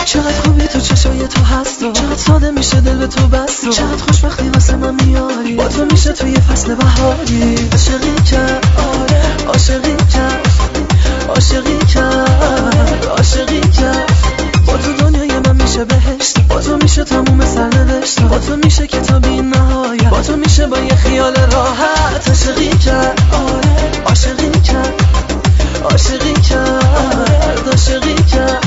چقدر خوبی تو چشای تو هست و چقدر ساده میشه دل به تو بست و چقدر خوشبختی واسه من میاری با تو میشه توی فصل بهاری عاشقی کرد عاشقی کرد عاشقی کرد عاشقی کرد با تو دنیای من میشه بهشت با تو میشه تموم سرنوشت با تو میشه کتاب این نهایت با تو میشه با یه خیال راحت عاشقی کرد عاشقی کرد عاشقی کرد عاشقی کرد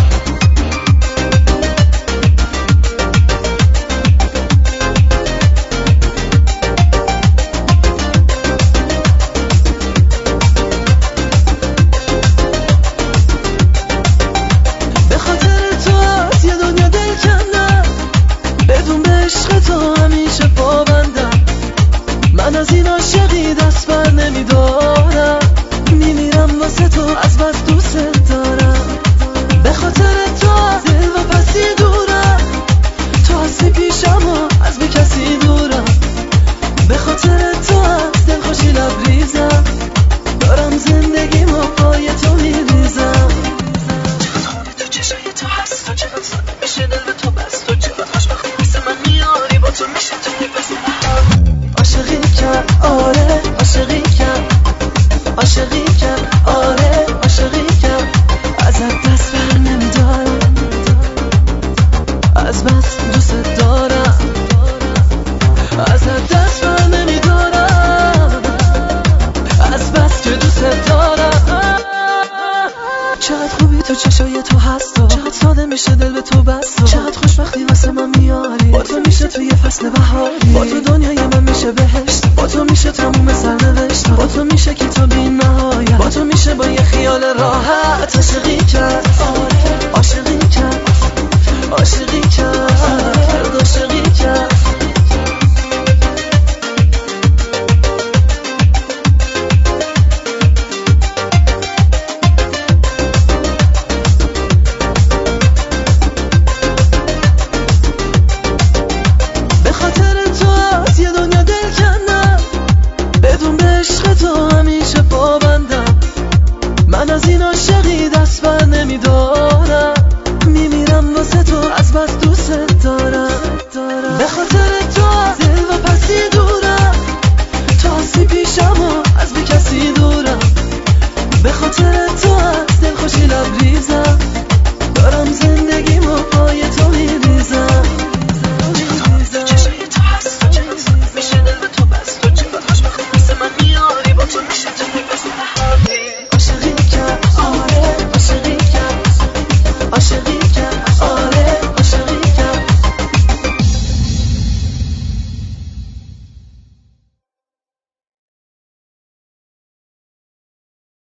من از این عاشقی دست بر نمیدارم میمیرم واسه تو از بس دوست دارم به خاطر تو از دل و پسی دورم تو هستی پیشم و از به کسی دورم به خاطر تو از دل خوشی لبریزم دارم زندگیمو پای تو میریزم چقدر خوبی تو چشای تو هست و چقدر ساده میشه دل به تو بست و چقدر خوشبختی واسه من میاری با تو میشه توی بس عاشقی کرد آره عاشقی کرد عاشقی کرد آره عاشقی کرد ازت دست بر نمیدارم از بس دوست دارم ازت دست بر نمیدارم از بس که دوست دارم چقدر خوبی تو چشای تو هست و چقدر ساده میشه دل به تو بست و چقدر خوشبختی واسه من میاری با تو میشه توی فصل بهاری با تو دنیای من میشه بهشت با تو میشه تموم سرنوشت با تو میشه کتاب این نهایت با تو میشه با یه